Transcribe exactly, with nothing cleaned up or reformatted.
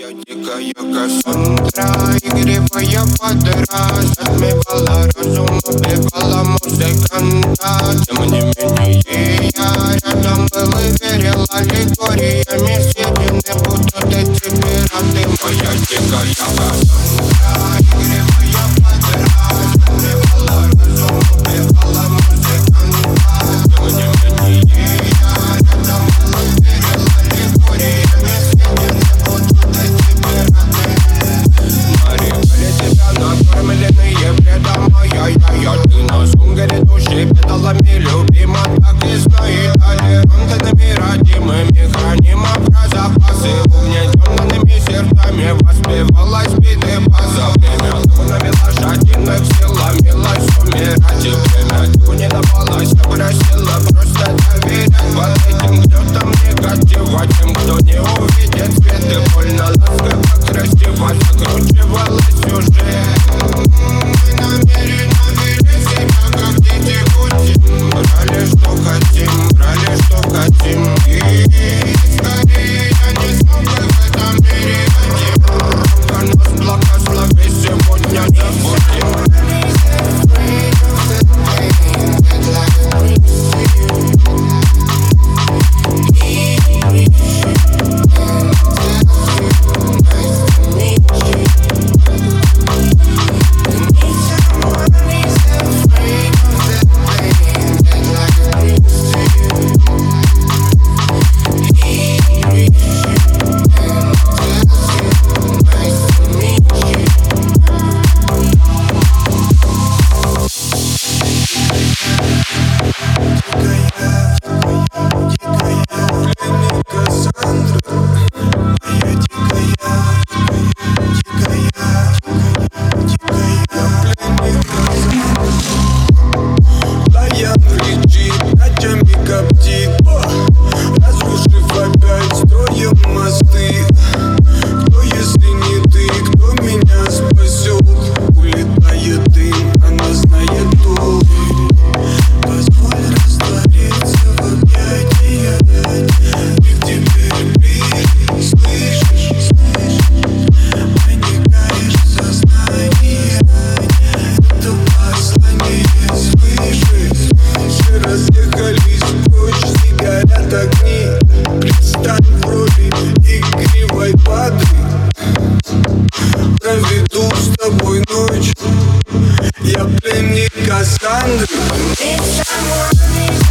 Моя дикая Кассандра, игривая подра, затмевала разум, убивала музыканта. Тем не менее я рядом был и верил аллегориями. Съедены будут эти пираты. Моя дикая Кассандра, игривая подра, затмевала разум, убивала музыканта. Тем не менее я рядом был и верил аллегориями. Съедены будут эти пираты. Нарекали тебя накормленные бредом, ай-яй-яй. Ты на сунгере души педалами любима, так и знает толерантными родимыми. Хранима про запасы угнетенными сердцами. Воспевалась биты база. Время лунами лошадиных силомилась умирать. И время тьму не давалось, а просила просто доверять. Под этим гнетом негатива, тем, кто не увидит свет. И больно ласково, красиво закручивалась сюжет. Мы намеренно вели себя, как дети хотим. Брали, что хотим, брали, что хотим. И скорее я не смог бы в этом мире один. Рука нас благослови, сегодня забудем. Разрушив опять, строим мосты. Кто, если не ты, кто меня спасет? Улетает дым, она знает толк. Позволь раствориться в объятиях. И теперь ты слышишь, проникаешь в сознание. Это послание свыше. Все разъехались прочь, горят огни. Предстань в роли игривой падры. Проведу с тобой ночь. Я пленник Кассандры.